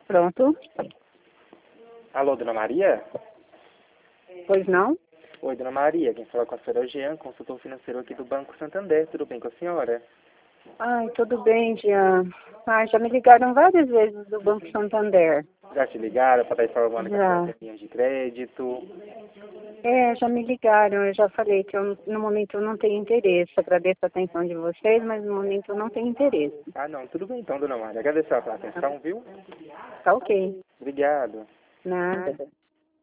Pronto. Alô, Dona Maria? Pois não? Oi, Dona Maria. Quem fala com a senhora é o Jean, consultor financeiro aqui do Banco Santander. Tudo bem com a senhora? Ai, tudo bem, Jean. Ai, já me ligaram várias vezes do Banco Santander. Já te ligaram para estar informando que a senhora Já. tem linha de crédito? Já me ligaram. Eu já falei que no momento eu não tenho interesse. Agradeço a atenção de vocês, mas no momento eu não tenho interesse. Ah, não. Tudo bem então, Dona Maria. Agradeço a atenção, viu? Tá ok. Obrigado. Nada.